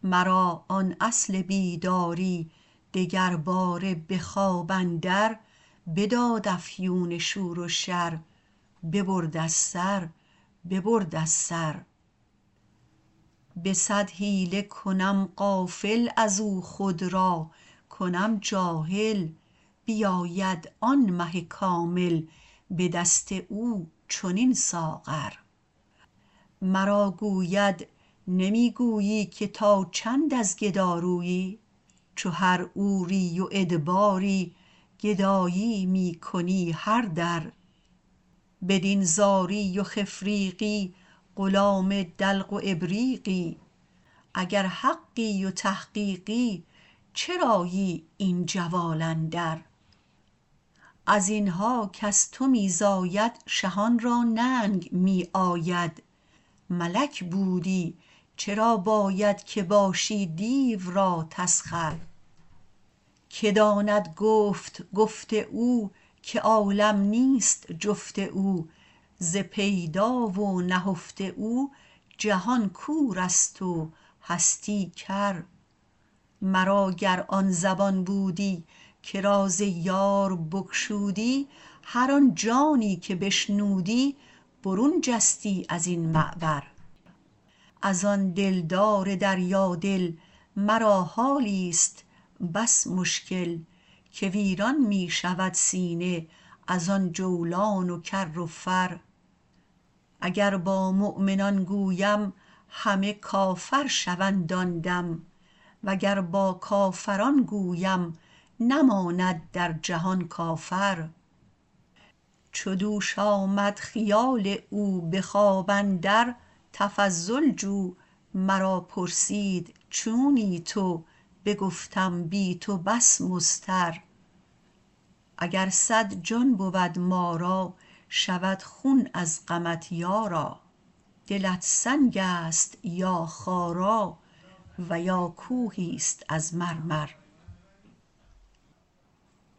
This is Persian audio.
مرا آن اصل بیداری دگر باره به خواب اندر بداد افیون شور و شر ببرد از سر ببرد از سر به صد حیله کنم غافل ازو خود را کنم جاهل بیاید آن مه کامل به دست او چنین ساغر مرا گوید نمی گویی که تا چند از گدا رویی چو هر عوری و ادباری گدایی می کنی هر در بدین زاری و خفریقی غلام دلق و ابریقی اگر حقی و تحقیقی چرایی این جوال اندر ازینها کز تو می زاید شهان را ننگ می آید ملک بودی چرا باید که باشی دیو را تسخر که داند گفت گفت او که عالم نیست جفت او ز پیدا و نهفته او جهان کورست و هستی کر مرا گر آن زبان بودی که راز یار بگشودی هر آن جانی که بشنودی برون جستی ازین معبر از آن دلدار دریادل مرا حالیست بس مشکل که ویران می شود سینه از آن جولان و کر و فر اگر با مؤمنان گویم همه کافر شوند آن دم وگر با کافران گویم نماند در جهان کافر چو دوش آمد خیال او به خواب اندر تفضل جو مرا پرسید چونی تو بگفتم بی تو بس مضطر اگر صد جان بود ما را شود خون از غمت یارا دلت سنگست یا خارا و یا کوهیست از مرمر